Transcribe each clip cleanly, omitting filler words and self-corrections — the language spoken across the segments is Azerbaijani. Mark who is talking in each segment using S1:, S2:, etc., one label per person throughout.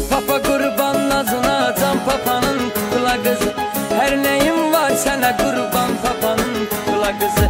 S1: Papa kurban nazına, can papanın kukla kızı. Her neyim var sana kurban papanın kukla kızı.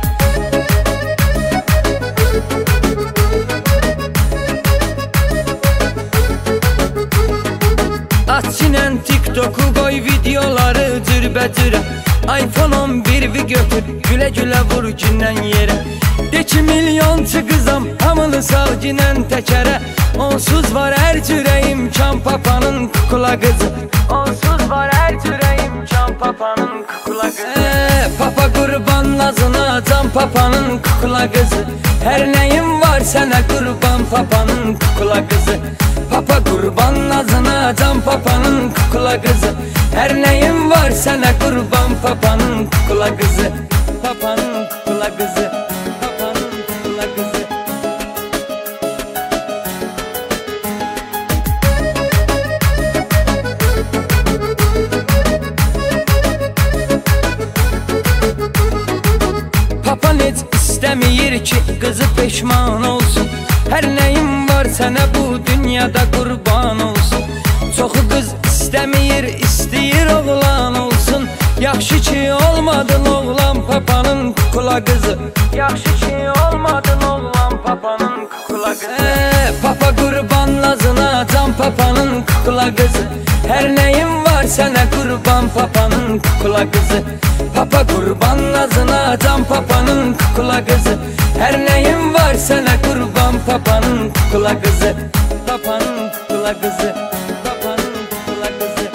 S1: Aç yine TikTok'u koy videoları cürbəcürə. iPhone 11'i götür güle güle vur gündən yerə. De ki milyonçu kızam hamını sal ginən təkərə. Onsuz var her cürəyim can papanın kukla kızı. Onsuz var her cürəyim can papanın kukla kızı. Papa kurban nazına, can papanın kukla kızı. Her neyim var sana kurban papanın kukla kızı. Papa kurban nazına, can papanın kukla kızı. Her neyim var sana kurban papanın kukla kızı. Papanın kukla kızı. Papanın kukla kızı. Papan heç istəmir ki kızı peşman olsun. Her neyim var sana bu dünyada kurban olsun. Çoxu kız istəmir, istəyir oğlan olsun. Yaxşı ki olmadın oğlan papanın kukla kızı. Yaxşı ki olmadın oğlan papanın kukla kızı. Papa kurban nazına, can papanın kukla kızı. Her neyim var sana kurban papanın kukla kızı. Papa kurban nazına, can papanın kukla kızı. Her neyim var sana kurban papanın kukla kızı. Papanın kukla kızı. Papanın kukla kızı.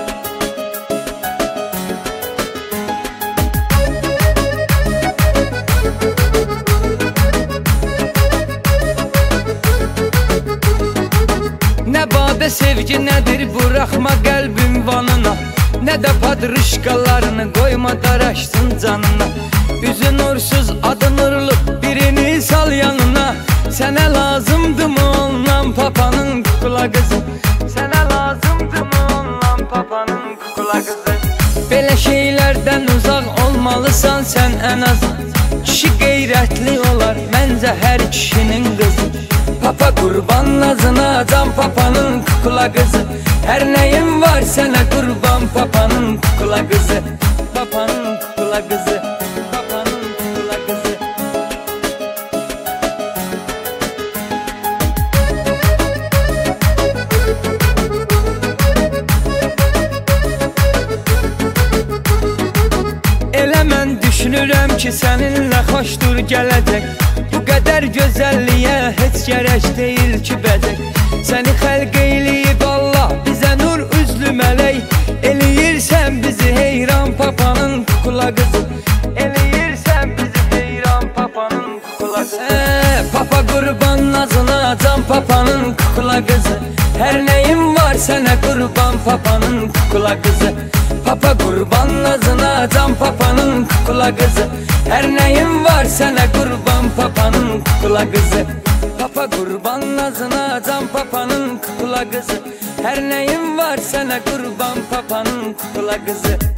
S1: Ne badə sevgi nedir bırakma kalbim vanına. Ne de padrışkalarını koyma daraşsın canına. Üzün ursuz adın urlu birini sal yanına. Sana lazımdı mı ondan papanın kukla kızı. Sana lazımdı mı ondan papanın kukla kızı. Belə şeylerden uzak olmalısan sen en az. Kişi qeyrətli olar məncə hər kişinin kızı. Papa kurban nazına, can papanın kukla kızı. Her neyim var sana kurban papanın kukla kızı. Papanın kukla kızı. Papanın kukla kızı. Elə mən düşünürəm ki səninlə xoşdur gələcək. Bu qədər gözəlliyə heç gərək deyil ki bəzək. Səni xəlq eyləyib Allah bizə nur üzlü mələk. Eləyirsən bizi heyran papanın kukla kızı. Eləyirsən bizi heyran papanın kukla kızı. Papa kurban nazına, can papanın kukla kızı. Her neyim var sana kurban papanın kukla kızı. Papa kurban nazına, can papanın kukla kızı. Her neyim var sana kurban papanın kukla kızı. Papa kurban nazına, can papanın kukla kızı. Her neyim var sana kurban papanın kukla kızı.